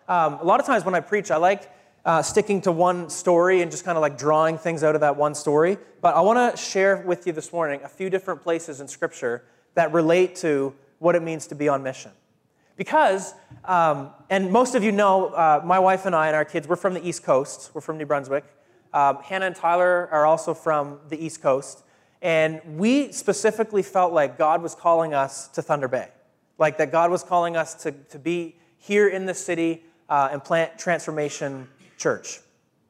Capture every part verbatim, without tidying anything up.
um, a lot of times when I preach, I like uh, sticking to one story and just kind of like drawing things out of that one story. But I want to share with you this morning a few different places in Scripture that relate to what it means to be on mission. Because, um, and most of you know, uh, my wife and I and our kids, we're from the East Coast. We're from New Brunswick. Um, Hannah and Tyler are also from the East Coast. And we specifically felt like God was calling us to Thunder Bay. Like that God was calling us to, to be here in the city uh, and plant Transformation Church.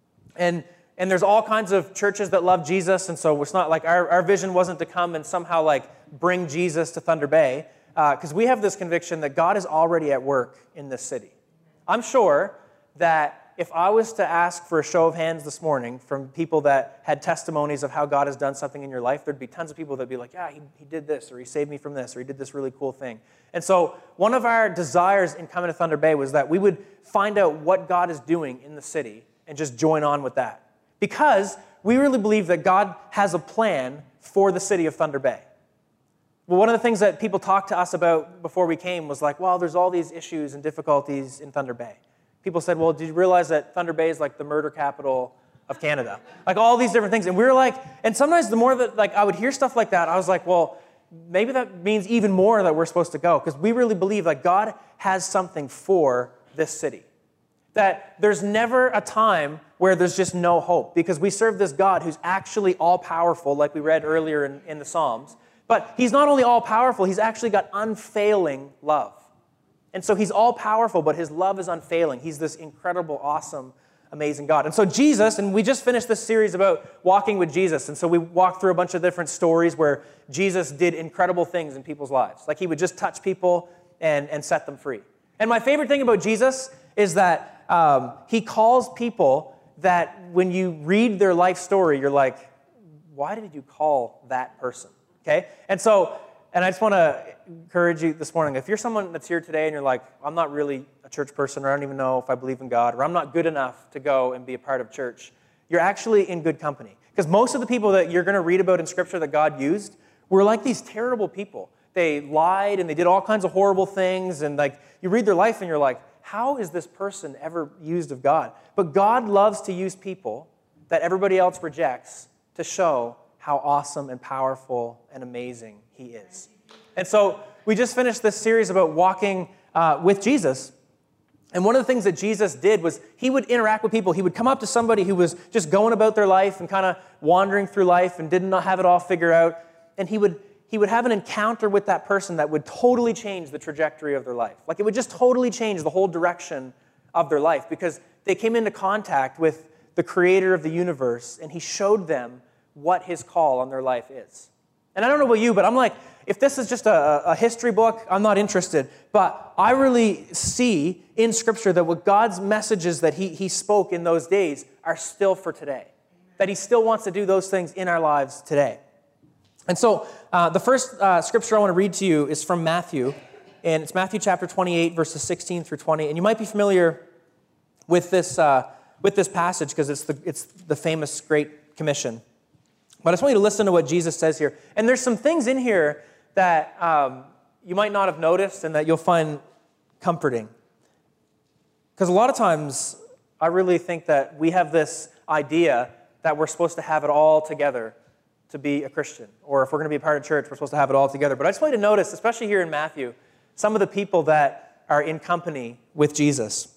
And and there's all kinds of churches that love Jesus. And so it's not like our, our vision wasn't to come and somehow like bring Jesus to Thunder Bay. Because uh, we have this conviction that God is already at work in this city. I'm sure that if I was to ask for a show of hands this morning from people that had testimonies of how God has done something in your life, there'd be tons of people that'd be like, yeah, he, he did this, or he saved me from this, or he did this really cool thing. And so one of our desires in coming to Thunder Bay was that we would find out what God is doing in the city and just join on with that. Because we really believe that God has a plan for the city of Thunder Bay. Well, one of the things that people talked to us about before we came was like, well, there's all these issues and difficulties in Thunder Bay. People said, well, did you realize that Thunder Bay is like the murder capital of Canada? Like all these different things. And we were like, and sometimes the more that like I would hear stuff like that, I was like, well, maybe that means even more that we're supposed to go. Because we really believe that God has something for this city. That there's never a time where there's just no hope. Because we serve this God who's actually all-powerful, like we read earlier in, in the Psalms. But he's not only all-powerful, he's actually got unfailing love. And so he's all-powerful, but his love is unfailing. He's this incredible, awesome, amazing God. And so Jesus, and we just finished this series about walking with Jesus. And so we walked through a bunch of different stories where Jesus did incredible things in people's lives. Like he would just touch people and, and set them free. And my favorite thing about Jesus is that um, he calls people that when you read their life story, you're like, why did you call that person? Okay? And so, and I just want to encourage you this morning, if you're someone that's here today and you're like, I'm not really a church person, or I don't even know if I believe in God, or I'm not good enough to go and be a part of church, you're actually in good company. Because most of the people that you're going to read about in Scripture that God used were like these terrible people. They lied and they did all kinds of horrible things, and like you read their life and you're like, how is this person ever used of God? But God loves to use people that everybody else rejects to show how awesome and powerful and amazing he is. And so we just finished this series about walking uh, with Jesus. And one of the things that Jesus did was he would interact with people. He would come up to somebody who was just going about their life and kind of wandering through life and did not have it all figured out. And he would he would have an encounter with that person that would totally change the trajectory of their life. Like it would just totally change the whole direction of their life because they came into contact with the creator of the universe and he showed them what his call on their life is. And I don't know about you, but I'm like, if this is just a, a history book, I'm not interested. But I really see in Scripture that what God's messages that he, he spoke in those days are still for today. That he still wants to do those things in our lives today. And so uh, the first uh, Scripture I want to read to you is from Matthew. And it's Matthew chapter twenty-eight, verses sixteen through twenty. And you might be familiar with this, uh, with this passage because it's the, it's the famous Great Commission. But I just want you to listen to what Jesus says here. And there's some things in here that um, you might not have noticed and that you'll find comforting. Because a lot of times, I really think that we have this idea that we're supposed to have it all together to be a Christian. Or if we're going to be a part of church, we're supposed to have it all together. But I just want you to notice, especially here in Matthew, some of the people that are in company with Jesus.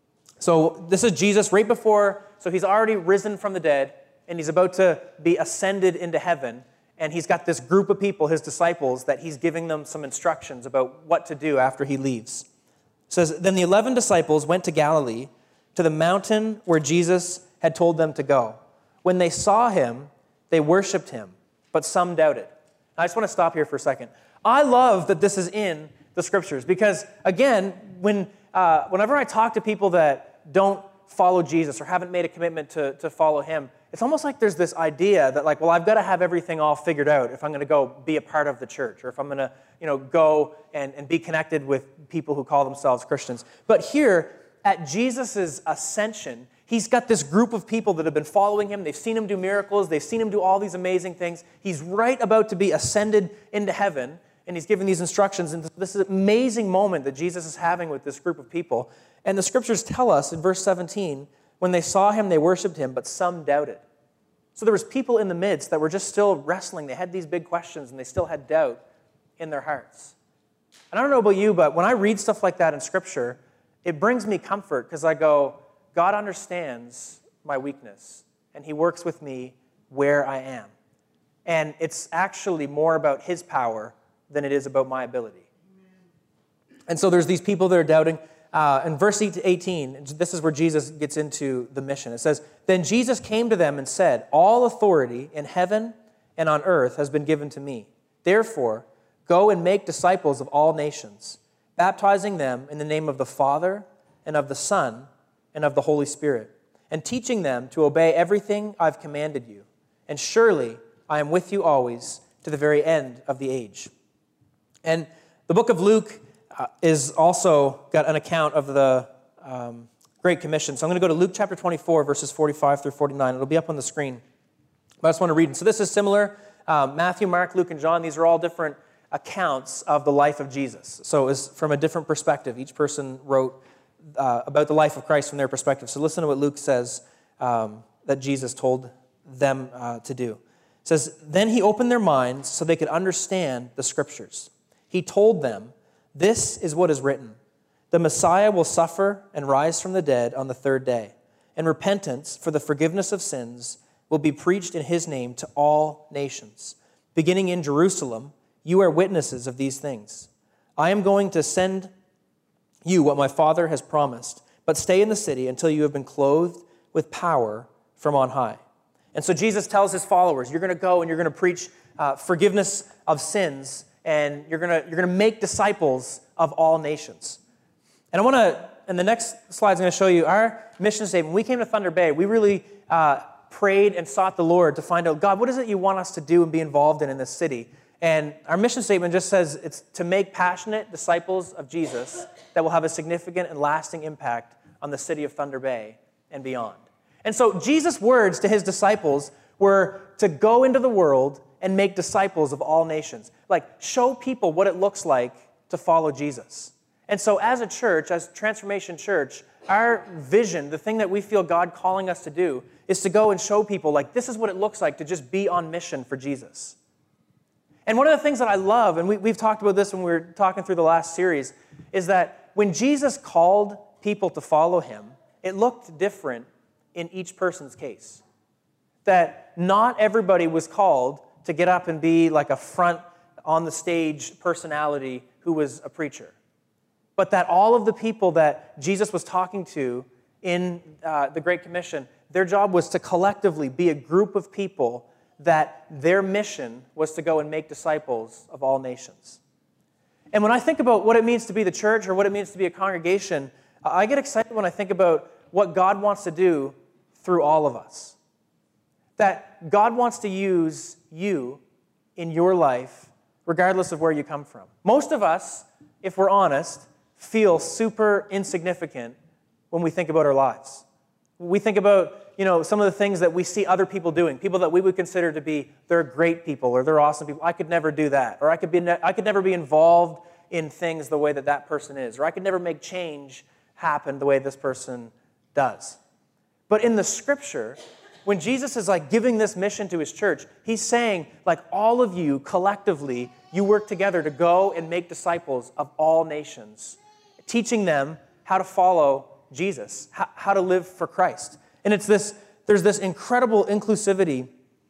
So this is Jesus right before, so he's already risen from the dead. And he's about to be ascended into heaven. And he's got this group of people, his disciples, that he's giving them some instructions about what to do after he leaves. It says, then the eleven disciples went to Galilee, to the mountain where Jesus had told them to go. When they saw him, they worshiped him, but some doubted. I just want to stop here for a second. I love that this is in the Scriptures because, again, when uh, whenever I talk to people that don't follow Jesus or haven't made a commitment to, to follow him, it's almost like there's this idea that like, well, I've got to have everything all figured out if I'm going to go be a part of the church or if I'm going to, you know, go and, and be connected with people who call themselves Christians. But here at Jesus' ascension, he's got this group of people that have been following him. They've seen him do miracles. They've seen him do all these amazing things. He's right about to be ascended into heaven. and he's giving these instructions, and this is an amazing moment that Jesus is having with this group of people. And the scriptures tell us in verse seventeen, when they saw him, they worshiped him, but some doubted. So there was people in the midst that were just still wrestling. They had these big questions, and they still had doubt in their hearts. And I don't know about you, but when I read stuff like that in Scripture, it brings me comfort because I go, God understands my weakness, and he works with me where I am. And it's actually more about his power than it is about my ability. And so there's these people that are doubting. Uh, in verse eighteen, this is where Jesus gets into the mission. It says, "Then Jesus came to them and said, 'All authority in heaven and on earth has been given to me. Therefore, go and make disciples of all nations, baptizing them in the name of the Father and of the Son and of the Holy Spirit, and teaching them to obey everything I've commanded you. And surely I am with you always to the very end of the age.'" And the book of Luke uh, is also got an account of the um, Great Commission. So I'm going to go to Luke chapter twenty-four, verses forty-five through forty-nine. It'll be up on the screen. But I just want to read it. So this is similar. Um, Matthew, Mark, Luke, and John, these are all different accounts of the life of Jesus. So it's from a different perspective. Each person wrote uh, about the life of Christ from their perspective. So listen to what Luke says um, that Jesus told them uh, to do. It says, "Then he opened their minds so they could understand the Scriptures. He told them, 'This is what is written. The Messiah will suffer and rise from the dead on the third day, and repentance for the forgiveness of sins will be preached in his name to all nations. Beginning in Jerusalem, you are witnesses of these things. I am going to send you what my Father has promised, but stay in the city until you have been clothed with power from on high.'" And so Jesus tells his followers, you're going to go and you're going to preach uh, forgiveness of sins, and you're going to you're going to make disciples of all nations. And I want to, in the next slide, I'm going to show you our mission statement. When we came to Thunder Bay, we really uh, prayed and sought the Lord to find out, God, what is it you want us to do and be involved in in this city? And our mission statement just says it's to make passionate disciples of Jesus that will have a significant and lasting impact on the city of Thunder Bay and beyond. And so Jesus' words to his disciples were to go into the world and make disciples of all nations. Like, show people what it looks like to follow Jesus. And so as a church, as Transformation Church, our vision, the thing that we feel God calling us to do, is to go and show people, like, this is what it looks like to just be on mission for Jesus. And one of the things that I love, and we, we've talked about this when we were talking through the last series, is that when Jesus called people to follow him, it looked different in each person's case. That not everybody was called to get up and be like a front on the stage personality who was a preacher. But that all of the people that Jesus was talking to in uh, the Great Commission, their job was to collectively be a group of people that their mission was to go and make disciples of all nations. And when I think about what it means to be the church or what it means to be a congregation, I get excited when I think about what God wants to do through all of us. That God wants to use you in your life, regardless of where you come from. Most of us, if we're honest, feel super insignificant when we think about our lives. We think about, you know, some of the things that we see other people doing, people that we would consider to be, they're great people or they're awesome people. I could never do that. Or I could be, ne- I could never be involved in things the way that that person is. Or I could never make change happen the way this person does. But in the Scripture, when Jesus is like giving this mission to his church, he's saying, like, all of you collectively, you work together to go and make disciples of all nations, teaching them how to follow Jesus, how, how to live for Christ. And it's this, there's this incredible inclusivity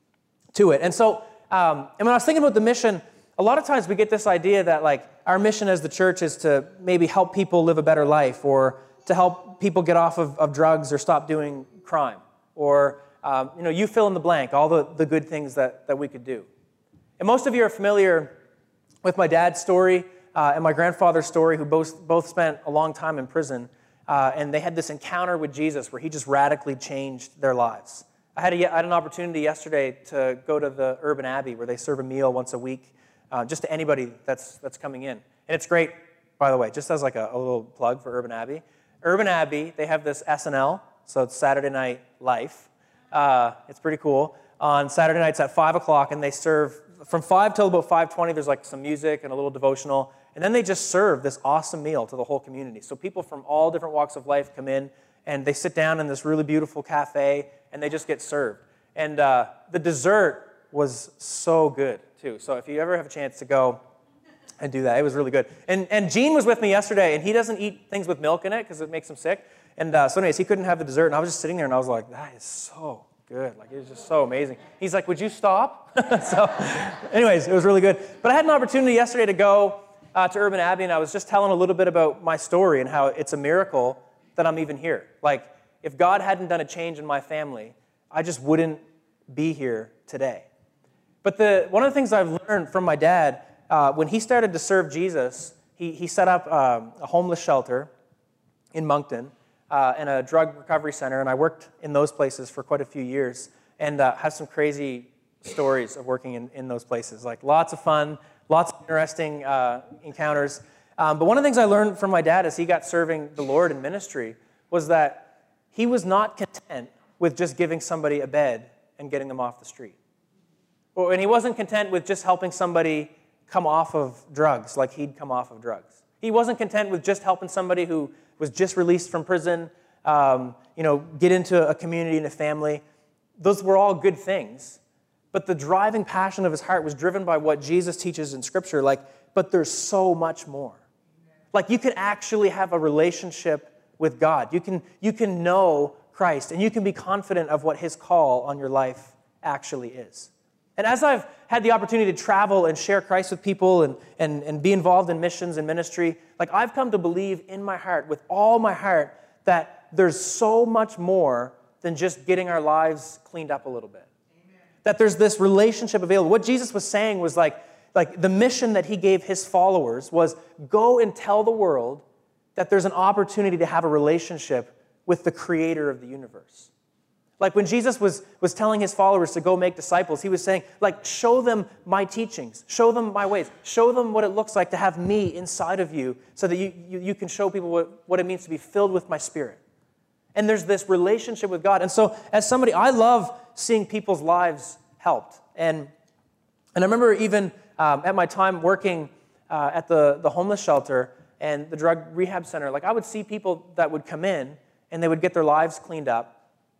to it. And so, um, and when I was thinking about the mission, a lot of times we get this idea that, like, our mission as the church is to maybe help people live a better life, or to help people get off of, of drugs or stop doing crime, or um, you know, you fill in the blank, all the, the good things that, that we could do. And most of you are familiar with my dad's story uh, and my grandfather's story, who both, both spent a long time in prison, uh, and they had this encounter with Jesus where he just radically changed their lives. I had, a, I had an opportunity yesterday to go to the Urban Abbey, where they serve a meal once a week, uh, just to anybody that's, that's coming in. And it's great, by the way, just as like a, a little plug for Urban Abbey. Urban Abbey, they have this S N L, so it's Saturday Night Life. Uh, it's pretty cool. On Saturday nights at five o'clock, and they serve from five till about five twenty, there's like some music and a little devotional. And then they just serve this awesome meal to the whole community. So people from all different walks of life come in, and they sit down in this really beautiful cafe, and they just get served. And uh, the dessert was so good, too. So if you ever have a chance to go and do that, it was really good. And and Gene was with me yesterday, and he doesn't eat things with milk in it because it makes him sick. And uh, so anyways, he couldn't have the dessert, and I was just sitting there, and I was like, that is so good. Like, it was just so amazing. He's like, would you stop? So anyways, it was really good. But I had an opportunity yesterday to go uh, to Urban Abbey, and I was just telling a little bit about my story and how it's a miracle that I'm even here. Like, if God hadn't done a change in my family, I just wouldn't be here today. But the one of the things I've learned from my dad, uh, when he started to serve Jesus, he, he set up um, a homeless shelter in Moncton uh, and a drug recovery center, and I worked in those places for quite a few years and uh, have some crazy stories of working in, in those places. Like, lots of fun, lots of interesting uh, encounters. Um, but one of the things I learned from my dad as he got serving the Lord in ministry was that he was not content with just giving somebody a bed and getting them off the street. Well, and he wasn't content with just helping somebody come off of drugs like he'd come off of drugs. He wasn't content with just helping somebody who was just released from prison, um, you know, get into a community and a family. Those were all good things. But the driving passion of his heart was driven by what Jesus teaches in Scripture, like, but there's so much more. Like, you can actually have a relationship with God. You can, you can know Christ, and you can be confident of what his call on your life actually is. And as I've had the opportunity to travel and share Christ with people and, and, and be involved in missions and ministry, like, I've come to believe in my heart, with all my heart, that there's so much more than just getting our lives cleaned up a little bit. Amen. That there's this relationship available. What Jesus was saying was like, like the mission that he gave his followers was go and tell the world that there's an opportunity to have a relationship with the creator of the universe. Like, when Jesus was, was telling his followers to go make disciples, he was saying, like, show them my teachings, show them my ways, show them what it looks like to have me inside of you so that you, you, you can show people what, what it means to be filled with my Spirit. And there's this relationship with God. And so as somebody, I love seeing people's lives helped. And, and I remember even um, at my time working uh, at the, the homeless shelter and the drug rehab center, like, I would see people that would come in and they would get their lives cleaned up.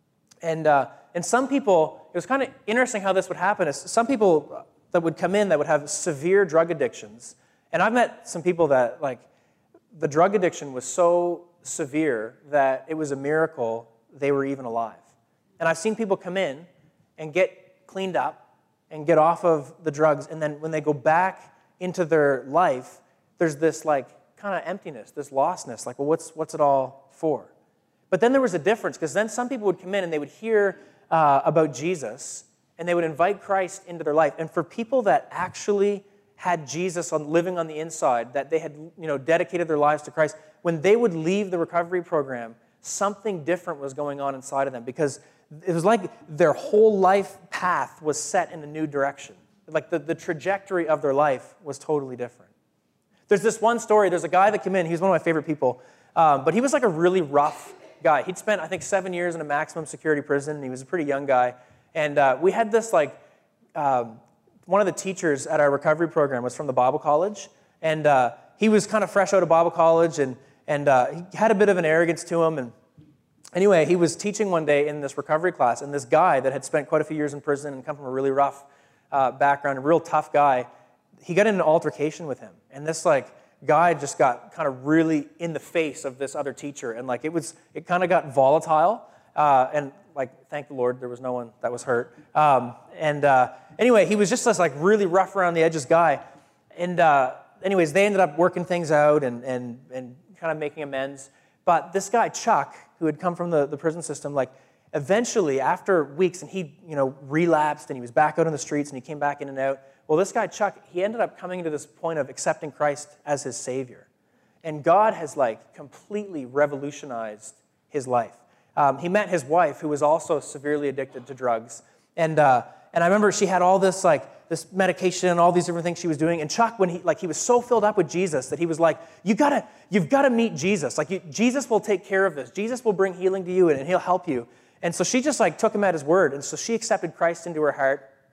And uh, and some people, it was kind of interesting how this would happen. Is some people that would come in that would have severe drug addictions. And I've met some people that, like, the drug addiction was so severe that it was a miracle they were even alive. And I've seen people come in and get cleaned up and get off of the drugs. And then when they go back into their life, there's this, like, kind of emptiness, this lostness. Like, well, what's what's it all for? But then there was a difference, because then some people would come in and they would hear uh, about Jesus, and they would invite Christ into their life. And for people that actually had Jesus on, living on the inside, that they had, you know, dedicated their lives to Christ, when they would leave the recovery program, something different was going on inside of them, because it was like their whole life path was set in a new direction. Like, the, the trajectory of their life was totally different. There's this one story. There's a guy that came in. He was one of my favorite people, um, but he was like a really rough guy. He'd spent, I think, seven years in a maximum security prison, and he was a pretty young guy. And uh, we had this, like, um, one of the teachers at our recovery program was from the Bible college, and uh, he was kind of fresh out of Bible college, and and uh, he had a bit of an arrogance to him. And anyway, he was teaching one day in this recovery class, and this guy that had spent quite a few years in prison and come from a really rough uh, background, a real tough guy, he got in an altercation with him. And this, like, guy just got kind of really in the face of this other teacher, and like it was, it kind of got volatile. Uh, and like, thank the Lord, there was no one that was hurt. Um, and uh, anyway, he was just this like really rough around the edges guy. And uh, anyways, they ended up working things out and and and kind of making amends. But this guy Chuck, who had come from the, the prison system, like eventually after weeks, and he you know relapsed and he was back out on the streets and he came back in and out. Well, this guy, Chuck, he ended up coming to this point of accepting Christ as his Savior. And God has, like, completely revolutionized his life. Um, he met his wife, who was also severely addicted to drugs. And uh, and I remember she had all this, like, this medication, all these different things she was doing. And Chuck, when he, like, he was so filled up with Jesus that he was like, you gotta, you've got to meet Jesus. Like, you, Jesus will take care of this. Jesus will bring healing to you, and, and he'll help you. And so she just, like, took him at his word. And so she accepted Christ into her heart.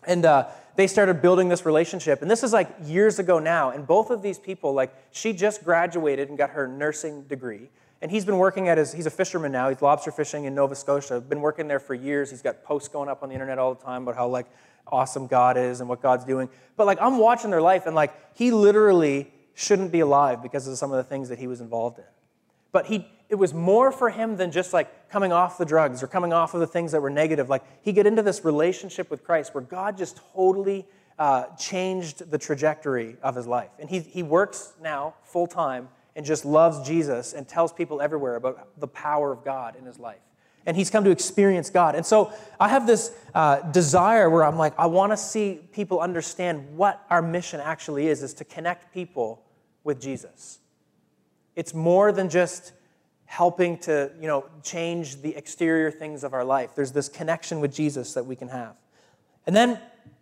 And uh, they started building this relationship. And this is like years ago now. And both of these people, like she just graduated and got her nursing degree. And he's been working at his, he's a fisherman now. He's lobster fishing in Nova Scotia. Been working there for years. He's got posts going up on the internet all the time about how like awesome God is and what God's doing. But like I'm watching their life and like he literally shouldn't be alive because of some of the things that he was involved in. But he, it was more for him than just like coming off the drugs or coming off of the things that were negative. Like he got into this relationship with Christ where God just totally uh, changed the trajectory of his life. And he, he works now full time and just loves Jesus and tells people everywhere about the power of God in his life. And he's come to experience God. And so I have this uh, desire where I'm like, I want to see people understand what our mission actually is, is to connect people with Jesus. It's more than just helping to, you know, change the exterior things of our life. There's this connection with Jesus that we can have. And then,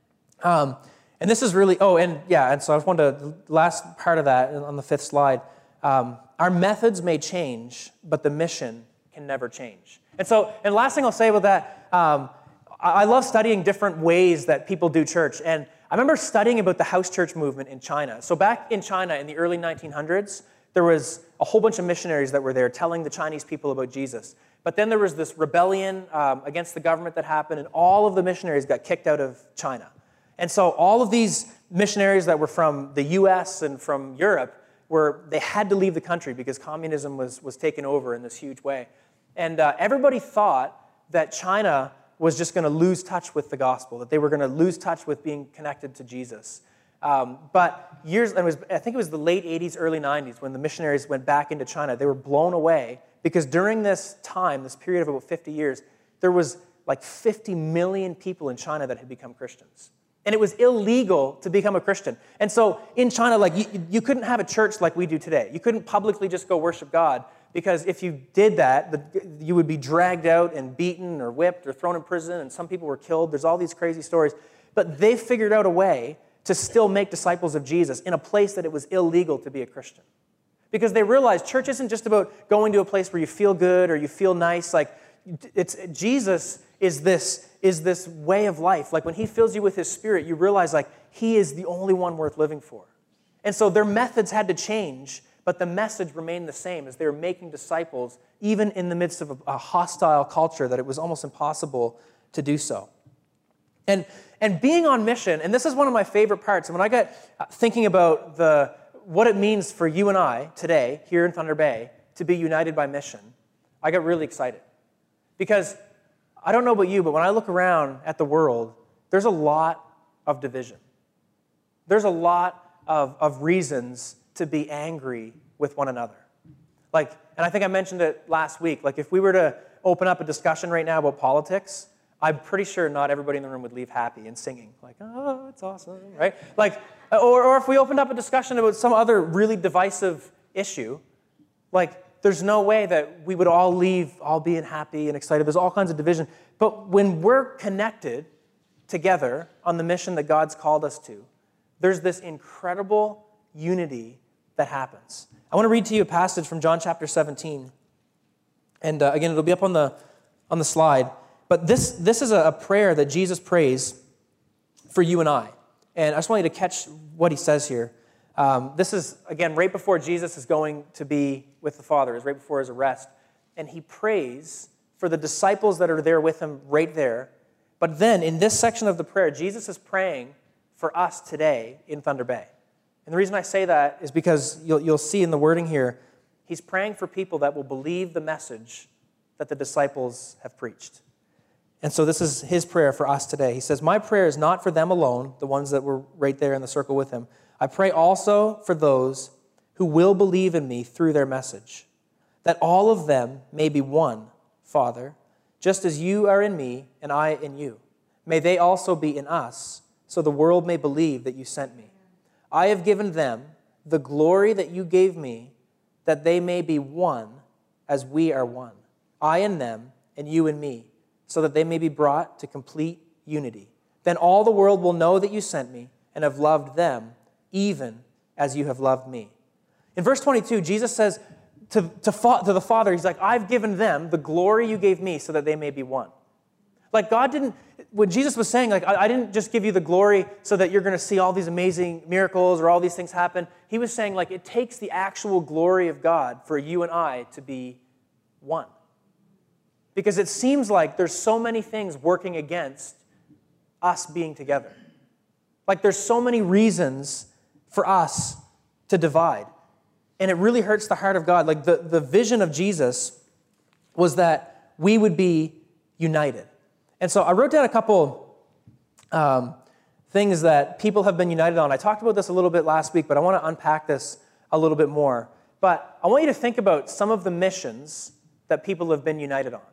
um, and this is really, oh, and yeah, and so I just wanted to, last part of that on the fifth slide, um, our methods may change, but the mission can never change. And so, and last thing I'll say about that, um, I, I love studying different ways that people do church. And I remember studying about the house church movement in China. So back in China in the early nineteen hundreds, there was a whole bunch of missionaries that were there telling the Chinese people about Jesus. But then there was this rebellion um, against the government that happened, and all of the missionaries got kicked out of China. And so all of these missionaries that were from the U S and from Europe, were they had to leave the country because communism was, was taken over in this huge way. And uh, everybody thought that China was just going to lose touch with the gospel, that they were going to lose touch with being connected to Jesus. Um, but years, and it was, I think it was the late eighties, early nineties, when the missionaries went back into China, they were blown away because during this time, this period of about fifty years, there was like fifty million people in China that had become Christians. And it was illegal to become a Christian. And so in China, like you, you couldn't have a church like we do today. You couldn't publicly just go worship God because if you did that, the, you would be dragged out and beaten or whipped or thrown in prison, and some people were killed. There's all these crazy stories. But they figured out a way to still make disciples of Jesus in a place that it was illegal to be a Christian. Because they realized church isn't just about going to a place where you feel good or you feel nice. Like it's Jesus is this, is this way of life. Like when he fills you with his spirit, you realize like he is the only one worth living for. And so their methods had to change, but the message remained the same as they were making disciples, even in the midst of a, a hostile culture that it was almost impossible to do so. And, and being on mission, and this is one of my favorite parts, and when I got thinking about the what it means for you and I today, here in Thunder Bay, to be united by mission, I got really excited. Because I don't know about you, but when I look around at the world, there's a lot of division. There's a lot of, of reasons to be angry with one another. Like, and I think I mentioned it last week, like if we were to open up a discussion right now about politics, I'm pretty sure not everybody in the room would leave happy and singing, like, oh, it's awesome, right? Like, or, or if we opened up a discussion about some other really divisive issue, like, there's no way that we would all leave all being happy and excited. There's all kinds of division. But when we're connected together on the mission that God's called us to, there's this incredible unity that happens. I want to read to you a passage from John chapter seventeen. And uh, again, it'll be up on the on the slide. But this, this is a prayer that Jesus prays for you and I. And I just want you to catch what he says here. Um, this is, again, right before Jesus is going to be with the Father. It's right before his arrest. And he prays for the disciples that are there with him right there. But then in this section of the prayer, Jesus is praying for us today in Thunder Bay. And the reason I say that is because you'll, you'll see in the wording here, he's praying for people that will believe the message that the disciples have preached. And so this is his prayer for us today. He says, my prayer is not for them alone, the ones that were right there in the circle with him. I pray also for those who will believe in me through their message, that all of them may be one, Father, just as you are in me and I in you. May they also be in us, so the world may believe that you sent me. I have given them the glory that you gave me, that they may be one as we are one. I in them and you in me, so that they may be brought to complete unity. Then all the world will know that you sent me and have loved them even as you have loved me. In verse twenty-two, Jesus says to, to, to the Father, he's like, I've given them the glory you gave me so that they may be one. Like God didn't, when Jesus was saying, like, I, I didn't just give you the glory so that you're going to see all these amazing miracles or all these things happen. He was saying, like, it takes the actual glory of God for you and I to be one. Because it seems like there's so many things working against us being together. Like there's so many reasons for us to divide. And it really hurts the heart of God. Like the, the vision of Jesus was that we would be united. And so I wrote down a couple um, things that people have been united on. I talked about this a little bit last week, but I want to unpack this a little bit more. But I want you to think about some of the missions that people have been united on.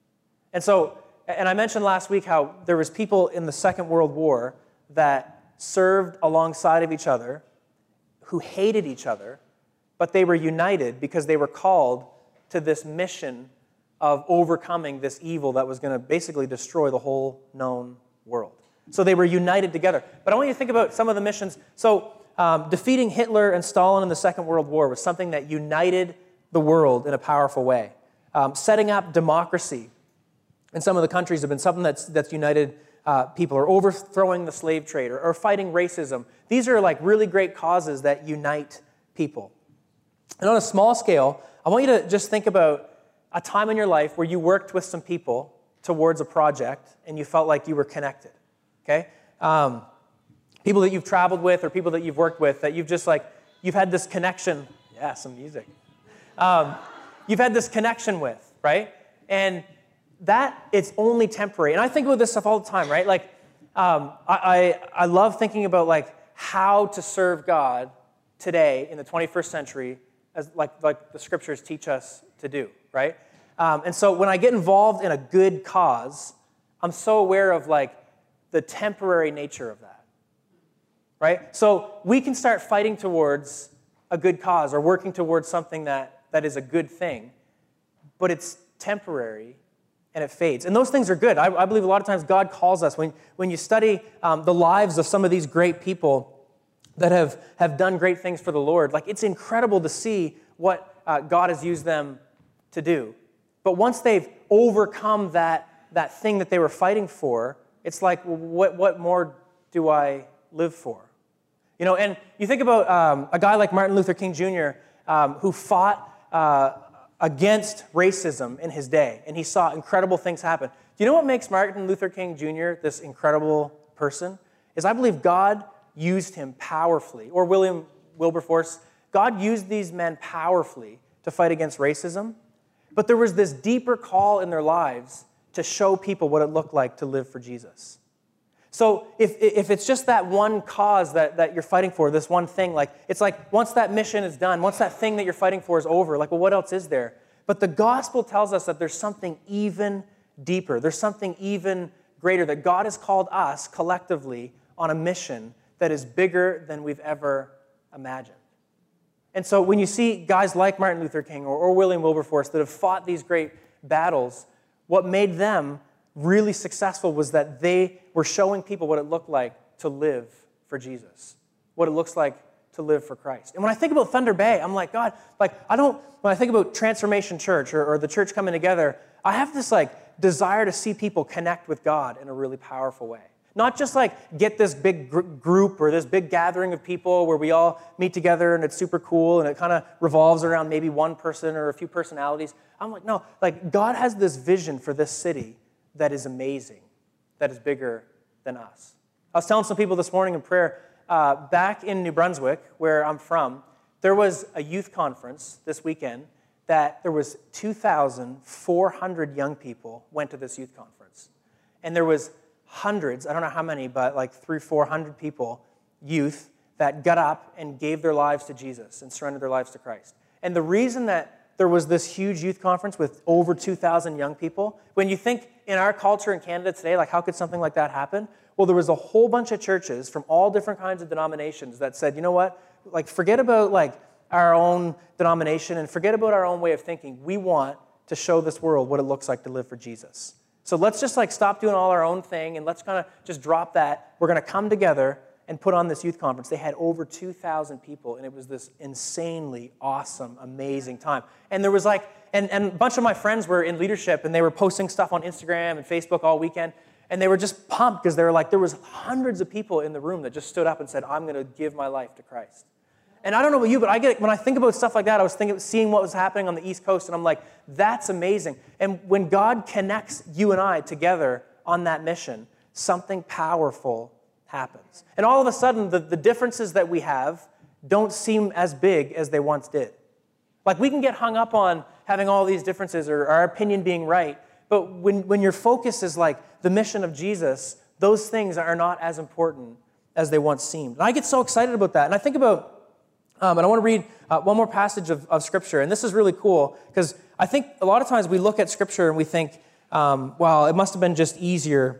And so, and I mentioned last week how there was people in the Second World War that served alongside of each other, who hated each other, but they were united because they were called to this mission of overcoming this evil that was going to basically destroy the whole known world. So they were united together. But I want you to think about some of the missions. So um, defeating Hitler and Stalin in the Second World War was something that united the world in a powerful way. Um, setting up democracy in some of the countries have been something that's, that's united uh, people, or overthrowing the slave trade, or, or fighting racism. These are like really great causes that unite people. And on a small scale, I want you to just think about a time in your life where you worked with some people towards a project and you felt like you were connected, okay? Um, people that you've traveled with or people that you've worked with that you've just like, you've had this connection. Yeah, some music. Um, you've had this connection with, right? And that it's only temporary. And I think about this stuff all the time, right? Like, um, I, I, I love thinking about like how to serve God today in the twenty-first century as like, like the scriptures teach us to do, right? Um, and so when I get involved in a good cause, I'm so aware of like the temporary nature of that, right? So we can start fighting towards a good cause or working towards something that, that is a good thing, but it's temporary and it fades. And those things are good. I, I believe a lot of times God calls us. When, when you study um, the lives of some of these great people that have, have done great things for the Lord, like it's incredible to see what uh, God has used them to do. But once they've overcome that, that thing that they were fighting for, it's like, well, what, what more do I live for? You know, and you think about um, a guy like Martin Luther King Junior um, who fought uh, against racism in his day, and he saw incredible things happen. Do you know what makes Martin Luther King Junior this incredible person? Is I believe God used him powerfully, or William Wilberforce. God used these men powerfully to fight against racism, but there was this deeper call in their lives to show people what it looked like to live for Jesus. So if, if it's just that one cause that, that you're fighting for, this one thing, like it's like once that mission is done, once that thing that you're fighting for is over, like, well, what else is there? But the gospel tells us that there's something even deeper. There's something even greater, that God has called us collectively on a mission that is bigger than we've ever imagined. And so when you see guys like Martin Luther King or, or William Wilberforce that have fought these great battles, what made them really successful was that they were showing people what it looked like to live for Jesus, what it looks like to live for Christ. And when I think about Thunder Bay, I'm like, God, like I don't, when I think about Transformation Church or, or the church coming together, I have this like desire to see people connect with God in a really powerful way. Not just like get this big gr- group or this big gathering of people where we all meet together and it's super cool and it kind of revolves around maybe one person or a few personalities. I'm like, no, like God has this vision for this city that is amazing, that is bigger than us. I was telling some people this morning in prayer, uh, back in New Brunswick, where I'm from, there was a youth conference this weekend that there was two thousand four hundred young people went to this youth conference. And there was hundreds, I don't know how many, but like three, four hundred people, youth, that got up and gave their lives to Jesus and surrendered their lives to Christ. And the reason that there was this huge youth conference with over two thousand young people, when you think in our culture in Canada today, like how could something like that happen? Well, there was a whole bunch of churches from all different kinds of denominations that said, you know what, like forget about like our own denomination and forget about our own way of thinking. We want to show this world what it looks like to live for Jesus. So let's just like stop doing all our own thing and let's kind of just drop that. We're going to come together and put on this youth conference. They had over two thousand people, and it was this insanely awesome, amazing time. And there was like and, and a bunch of my friends were in leadership, and they were posting stuff on Instagram and Facebook all weekend, and they were just pumped because they were like, there was hundreds of people in the room that just stood up and said, I'm going to give my life to Christ. And I don't know about you, but I get when I think about stuff like that, I was thinking, seeing what was happening on the East Coast, and I'm like, that's amazing. And when God connects you and I together on that mission, something powerful happens. And all of a sudden, the, the differences that we have don't seem as big as they once did. Like, we can get hung up on having all these differences or our opinion being right, but when, when your focus is like the mission of Jesus, those things are not as important as they once seemed. And I get so excited about that. And I think about, um, and I want to read uh, one more passage of, of Scripture, and this is really cool, because I think a lot of times we look at Scripture and we think, um, wow, it must have been just easier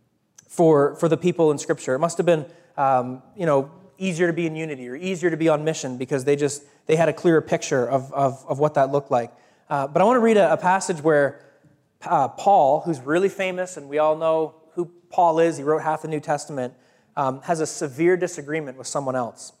for, for the people in Scripture. It must have been, um, you know, easier to be in unity or easier to be on mission because they just, they had a clearer picture of, of, of what that looked like. Uh, but I want to read a, a passage where uh, Paul, who's really famous, and we all know who Paul is, he wrote half the New Testament, um, has a severe disagreement with someone else.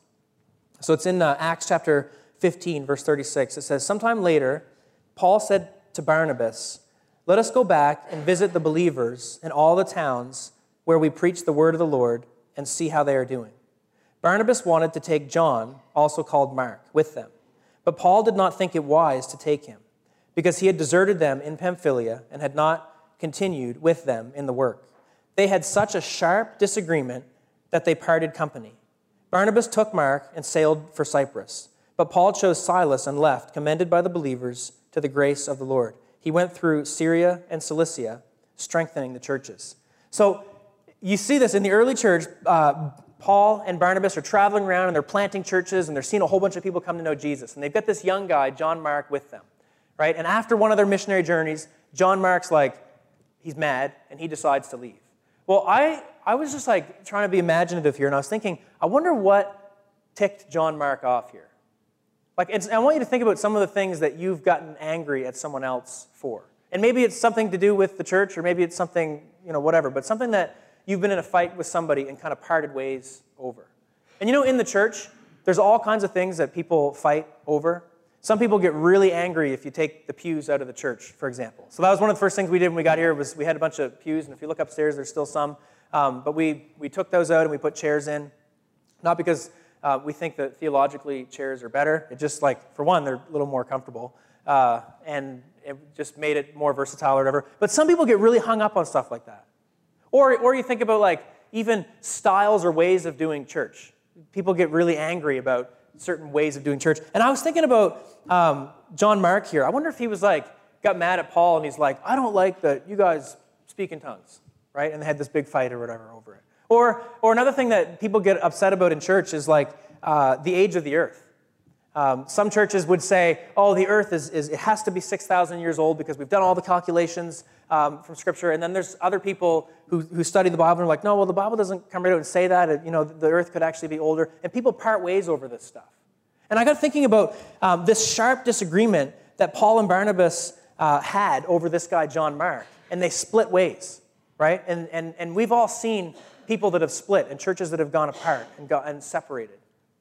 So it's in uh, Acts chapter fifteen, verse thirty-six. It says, sometime later, Paul said to Barnabas, let us go back and visit the believers in all the towns where we preach the word of the Lord and see how they are doing. Barnabas wanted to take John, also called Mark, with them. But Paul did not think it wise to take him, because he had deserted them in Pamphylia and had not continued with them in the work. They had such a sharp disagreement that they parted company. Barnabas took Mark and sailed for Cyprus. But Paul chose Silas and left, commended by the believers to the grace of the Lord. He went through Syria and Cilicia, strengthening the churches. So you see this in the early church. Uh, Paul and Barnabas are traveling around and they're planting churches and they're seeing a whole bunch of people come to know Jesus. And they've got this young guy, John Mark, with them, right? And after one of their missionary journeys, John Mark's like, he's mad and he decides to leave. Well, I, I was just like trying to be imaginative here, and I was thinking, I wonder what ticked John Mark off here. Like, it's, I want you to think about some of the things that you've gotten angry at someone else for. And maybe it's something to do with the church, or maybe it's something, you know, whatever, but something that you've been in a fight with somebody and kind of parted ways over. And you know, in the church, there's all kinds of things that people fight over. Some people get really angry if you take the pews out of the church, for example. So that was one of the first things we did when we got here, was we had a bunch of pews, and if you look upstairs, there's still some. Um, but we, we took those out and we put chairs in, not because uh, we think that theologically chairs are better. It just, like, for one, they're a little more comfortable, uh, and it just made it more versatile or whatever. But some people get really hung up on stuff like that. Or, or you think about, like, even styles or ways of doing church. People get really angry about certain ways of doing church. And I was thinking about um, John Mark here. I wonder if he was like, got mad at Paul and he's like, I don't like that you guys speak in tongues, right? And they had this big fight or whatever over it. Or, or another thing that people get upset about in church is like uh, the age of the earth. Um, some churches would say, oh, the earth is, is it has to be six thousand years old because we've done all the calculations um, from Scripture. And then there's other people who, who study the Bible and are like, no, well, the Bible doesn't come right out and say that. It, you know, the earth could actually be older. And people part ways over this stuff. And I got thinking about um, this sharp disagreement that Paul and Barnabas uh, had over this guy, John Mark. And they split ways, right? And, and, and we've all seen people that have split and churches that have gone apart and, got, and separated.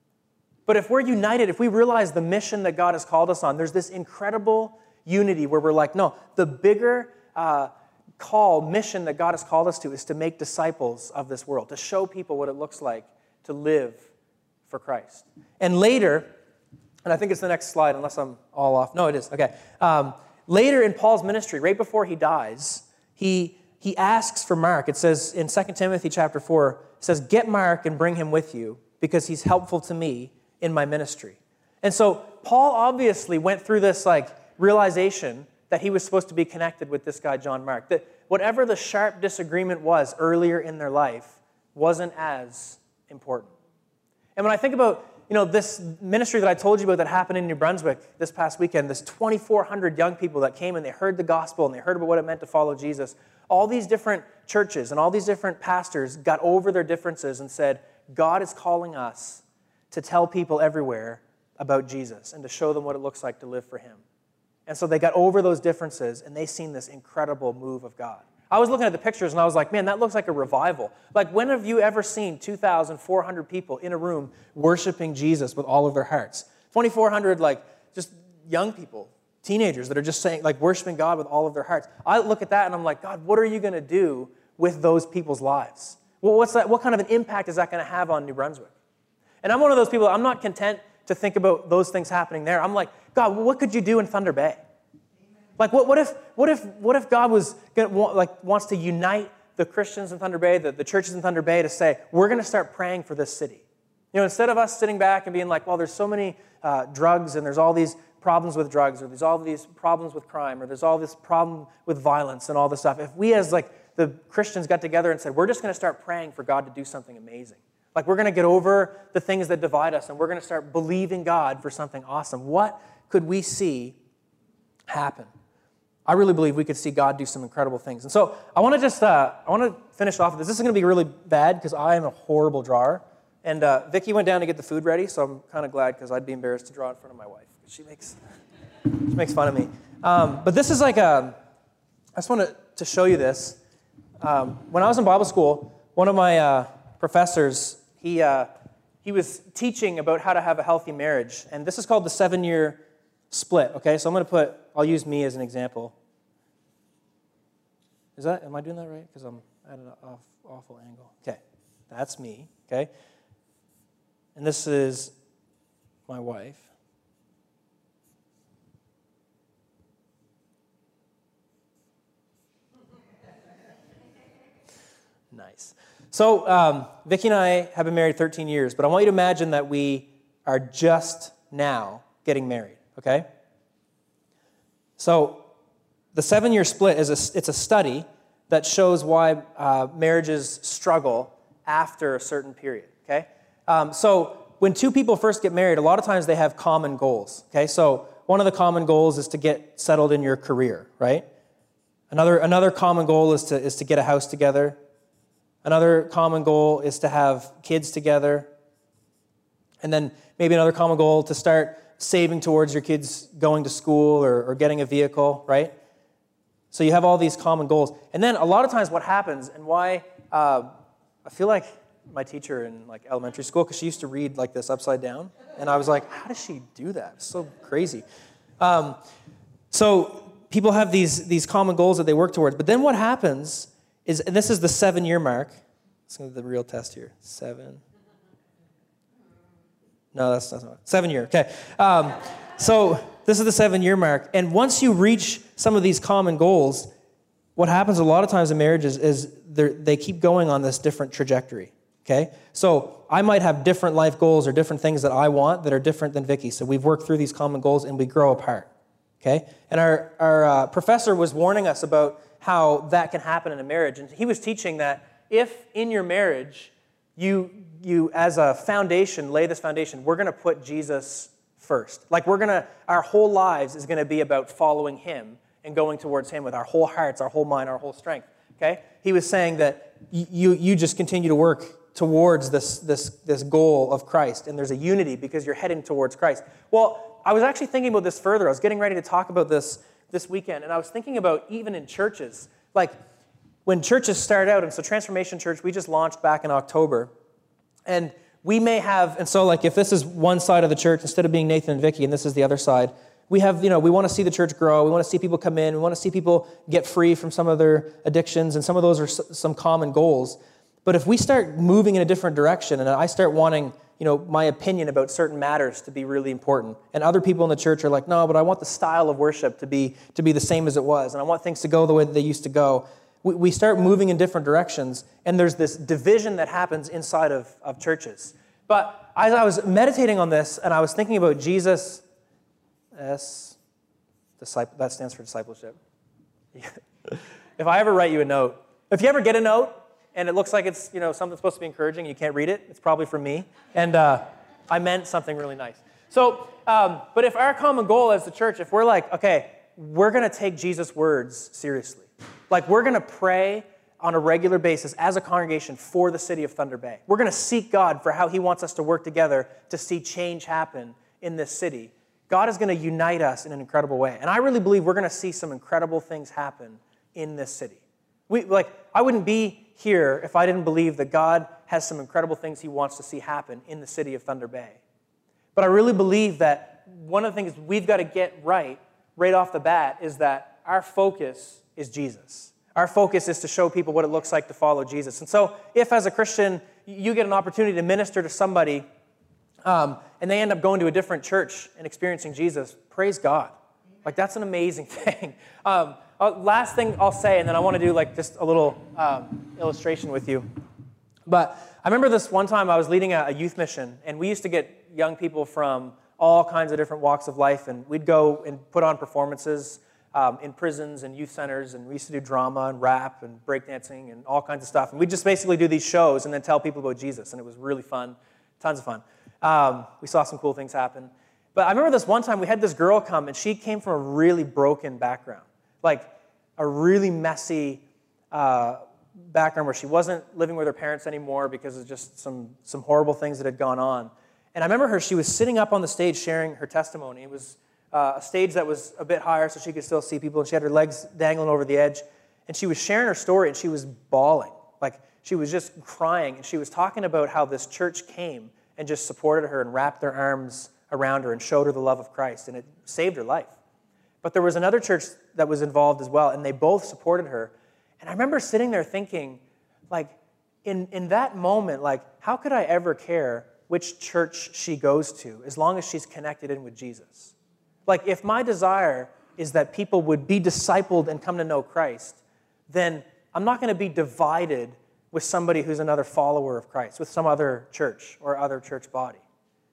But if we're united, if we realize the mission that God has called us on, there's this incredible unity where we're like, no, the bigger uh, call, mission that God has called us to is to make disciples of this world, to show people what it looks like to live for Christ. And later, and I think it's the next slide, unless I'm all off. No, it is. Okay. Um, later in Paul's ministry, right before he dies, he, he asks for Mark. It says in Second Timothy chapter four, it says, get Mark and bring him with you because he's helpful to me in my ministry. And so Paul obviously went through this like realization that he was supposed to be connected with this guy, John Mark. That whatever the sharp disagreement was earlier in their life wasn't as important. And when I think about, you know, this ministry that I told you about that happened in New Brunswick this past weekend, this twenty-four hundred young people that came and they heard the gospel and they heard about what it meant to follow Jesus, all these different churches and all these different pastors got over their differences and said, God is calling us to tell people everywhere about Jesus and to show them what it looks like to live for him. And so they got over those differences and they seen this incredible move of God. I was looking at the pictures and I was like, man, that looks like a revival. Like, when have you ever seen two thousand four hundred people in a room worshiping Jesus with all of their hearts? twenty-four hundred, like, just young people teenagers that are just saying, like, worshiping God with all of their hearts. I look at that and I'm like, God, what are you going to do with those people's lives? Well, what's that? What kind of an impact is that going to have on New Brunswick? And I'm one of those people, I'm not content to think about those things happening there. I'm like, God, what could you do in Thunder Bay? Like, what, what if, what if, what if God was gonna, like wants to unite the Christians in Thunder Bay, the, the churches in Thunder Bay, to say, we're going to start praying for this city. You know, instead of us sitting back and being like, well, there's so many uh, drugs, and there's all these problems with drugs, or there's all these problems with crime, or there's all this problem with violence and all this stuff. If we as like the Christians got together and said, we're just going to start praying for God to do something amazing. Like, we're going to get over the things that divide us, and we're going to start believing God for something awesome. What could we see happen? I really believe we could see God do some incredible things. And so I want to just, uh, I want to finish off with this. This is going to be really bad because I am a horrible drawer. And uh, Vicky went down to get the food ready, so I'm kind of glad because I'd be embarrassed to draw in front of my wife. She makes, she makes fun of me. Um, but this is like a, I just want to, to show you this. Um, when I was in Bible school, one of my uh, professors, he, uh, he was teaching about how to have a healthy marriage. And this is called the seven-year split, okay? So I'm going to put, I'll use me as an example. Is that, am I doing that right? Because I'm at an off, awful angle. Okay, that's me, okay? And this is my wife. Nice. So um, Vicki and I have been married thirteen years, but I want you to imagine that we are just now getting married, okay? So the seven-year split, is a, it's a study that shows why uh, marriages struggle after a certain period, okay? Um, so when two people first get married, a lot of times they have common goals, okay? So one of the common goals is to get settled in your career, right? Another, another common goal is to, is to get a house together. Another common goal is to have kids together. And then maybe another common goal to start saving towards your kids going to school or, or getting a vehicle, right? So you have all these common goals. And then a lot of times what happens, and why uh, I feel like my teacher in like elementary school, because she used to read like this upside down, and I was like, how does she do that? It's so crazy. Um, so people have these, these common goals that they work towards. But then what happens is, and this is the seven-year mark. Let's go to the real test here. Seven. No, that's not seven year. Okay. Um, so this is the seven-year mark. And once you reach some of these common goals, what happens a lot of times in marriages is they keep going on this different trajectory. Okay. So I might have different life goals or different things that I want that are different than Vicky. So we've worked through these common goals and we grow apart. Okay. And our, our uh, professor was warning us about how that can happen in a marriage. And he was teaching that if in your marriage, you, you as a foundation, lay this foundation, we're going to put Jesus first. Like we're going to, our whole lives is going to be about following him and going towards him with our whole hearts, our whole mind, our whole strength. Okay? He was saying that you, you just continue to work towards this, this, this goal of Christ, and there's a unity because you're heading towards Christ. Well, I was actually thinking about this further. I was getting ready to talk about this this weekend, and I was thinking about even in churches, like when churches start out, and so Transformation Church, we just launched back in October, and we may have, and so like if this is one side of the church, instead of being Nathan and Vicky, and this is the other side, we have, you know, we want to see the church grow, we want to see people come in, we want to see people get free from some of their addictions, and some of those are some common goals. But if we start moving in a different direction, and I start wanting, you know, my opinion about certain matters to be really important, and other people in the church are like, no, but I want the style of worship to be to be the same as it was, and I want things to go the way that they used to go. We, we start moving in different directions, and there's this division that happens inside of, of churches. But as I was meditating on this, and I was thinking about Jesus, S, disciple, that stands for discipleship. If I ever write you a note, if you ever get a note, and it looks like it's, you know, something supposed to be encouraging, you can't read it, it's probably from me. And uh, I meant something really nice. So, um, but if our common goal as the church, if we're like, okay, we're going to take Jesus' words seriously. Like we're going to pray on a regular basis as a congregation for the city of Thunder Bay. We're going to seek God for how he wants us to work together to see change happen in this city. God is going to unite us in an incredible way. And I really believe we're going to see some incredible things happen in this city. We, like, I wouldn't be here if I didn't believe that God has some incredible things he wants to see happen in the city of Thunder Bay. But I really believe that one of the things we've got to get right right off the bat is that our focus is Jesus. Our focus is to show people what it looks like to follow Jesus. And so if as a Christian you get an opportunity to minister to somebody um, and they end up going to a different church and experiencing Jesus, praise God. Like, that's an amazing thing. Um, uh, last thing I'll say, and then I want to do like just a little um, illustration with you. But I remember this one time I was leading a, a youth mission, and we used to get young people from all kinds of different walks of life, and we'd go and put on performances um, in prisons and youth centers, and we used to do drama and rap and breakdancing and all kinds of stuff. And we'd just basically do these shows and then tell people about Jesus, and it was really fun, tons of fun. Um, we saw some cool things happen. But I remember this one time we had this girl come, and she came from a really broken background, like a really messy uh, background where she wasn't living with her parents anymore because of just some, some horrible things that had gone on. And I remember her, she was sitting up on the stage sharing her testimony. It was uh, a stage that was a bit higher so she could still see people, and she had her legs dangling over the edge. And she was sharing her story, and she was bawling. Like, she was just crying, and she was talking about how this church came and just supported her and wrapped their arms around her and showed her the love of Christ, and it saved her life. But there was another church that was involved as well, and they both supported her. And I remember sitting there thinking, like, in, in that moment, like, how could I ever care which church she goes to as long as she's connected in with Jesus? Like, if my desire is that people would be discipled and come to know Christ, then I'm not going to be divided with somebody who's another follower of Christ, with some other church or other church body.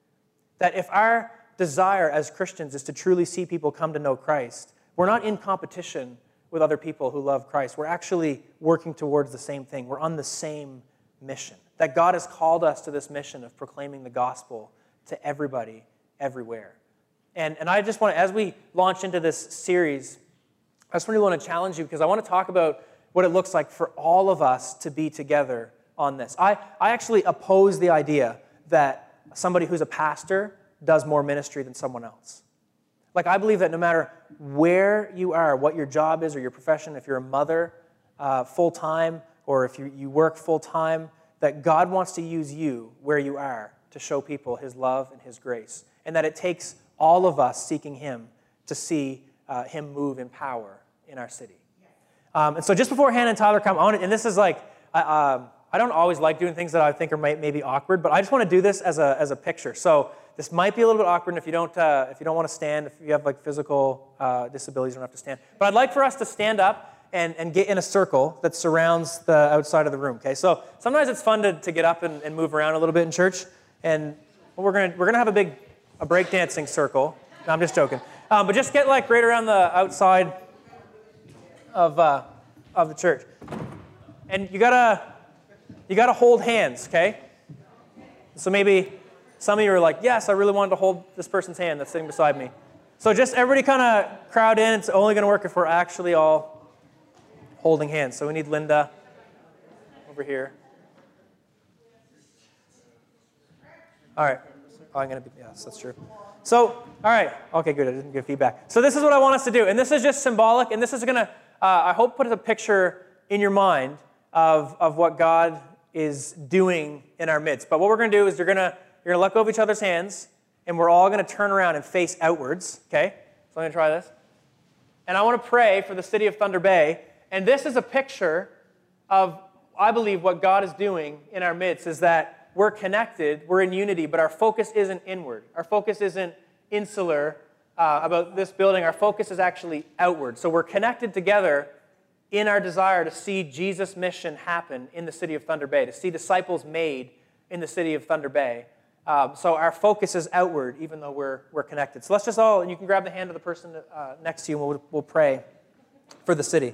That if our desire as Christians is to truly see people come to know Christ, we're not in competition with other people who love Christ. We're actually working towards the same thing. We're on the same mission. That God has called us to this mission of proclaiming the gospel to everybody, everywhere. And, and I just want to, as we launch into this series, I just really want to challenge you because I want to talk about what it looks like for all of us to be together on this. I, I actually oppose the idea that somebody who's a pastor does more ministry than someone else. Like, I believe that no matter where you are, what your job is or your profession, if you're a mother uh, full-time or if you, you work full-time, that God wants to use you where you are to show people his love and his grace. And that it takes all of us seeking him to see uh, him move in power in our city. Um, and so just before Hannah and Tyler come on, and this is like, uh, um, I don't always like doing things that I think are may, maybe awkward, but I just want to do this as a as a picture. So this might be a little bit awkward, and if you don't uh, if you don't want to stand, if you have like physical uh, disabilities, you don't have to stand. But I'd like for us to stand up and, and get in a circle that surrounds the outside of the room. Okay. So sometimes it's fun to, to get up and, and move around a little bit in church, and we're gonna we're gonna have a big a breakdancing circle. No, I'm just joking. Um, but just get like right around the outside of uh, of the church, and you gotta. You got to hold hands, okay? So maybe some of you are like, yes, I really wanted to hold this person's hand that's sitting beside me. So just everybody kind of crowd in. It's only going to work if we're actually all holding hands. So we need Linda over here. All right. Oh, I'm going to be, yes, that's true. So, all right. Okay, good. I didn't give feedback. So this is what I want us to do. And this is just symbolic. And this is going to, uh, I hope, put a picture in your mind of, of what God is doing in our midst. But what we're going to do is you're going to you're going to let go of each other's hands, and we're all going to turn around and face outwards, okay? So I'm going to try this. And I want to pray for the city of Thunder Bay. And this is a picture of, I believe, what God is doing in our midst is that we're connected, we're in unity, but our focus isn't inward. Our focus isn't insular uh, about this building. Our focus is actually outward. So we're connected together in our desire to see Jesus' mission happen in the city of Thunder Bay, to see disciples made in the city of Thunder Bay. Um, so our focus is outward, even though we're we're connected. So let's just all, and you can grab the hand of the person uh, next to you, and we'll, we'll pray for the city.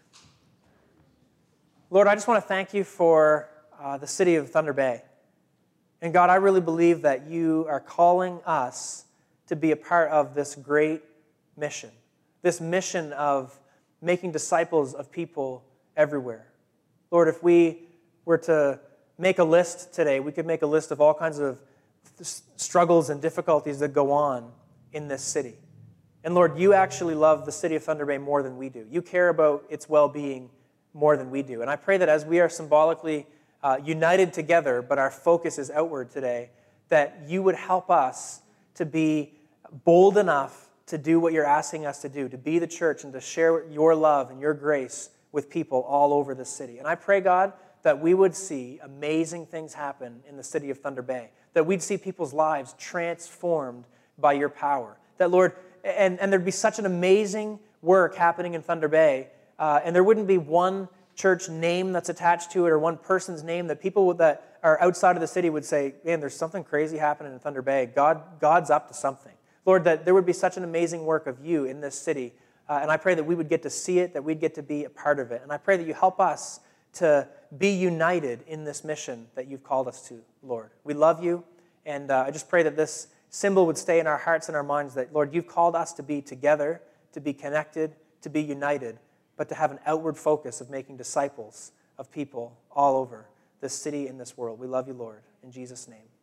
Lord, I just want to thank you for uh, the city of Thunder Bay. And God, I really believe that you are calling us to be a part of this great mission, this mission of making disciples of people everywhere. Lord, if we were to make a list today, we could make a list of all kinds of struggles and difficulties that go on in this city. And Lord, you actually love the city of Thunder Bay more than we do. You care about its well-being more than we do. And I pray that as we are symbolically uh, united together, but our focus is outward today, that you would help us to be bold enough to do what you're asking us to do, to be the church and to share your love and your grace with people all over the city. And I pray, God, that we would see amazing things happen in the city of Thunder Bay, that we'd see people's lives transformed by your power. That, Lord, and, and there'd be such an amazing work happening in Thunder Bay, uh, and there wouldn't be one church name that's attached to it or one person's name that people that are outside of the city would say, man, there's something crazy happening in Thunder Bay. God, God's up to something. Lord, that there would be such an amazing work of you in this city, uh, and I pray that we would get to see it, that we'd get to be a part of it. And I pray that you help us to be united in this mission that you've called us to, Lord. We love you, and uh, I just pray that this symbol would stay in our hearts and our minds that, Lord, you've called us to be together, to be connected, to be united, but to have an outward focus of making disciples of people all over this city and this world. We love you, Lord. In Jesus' name.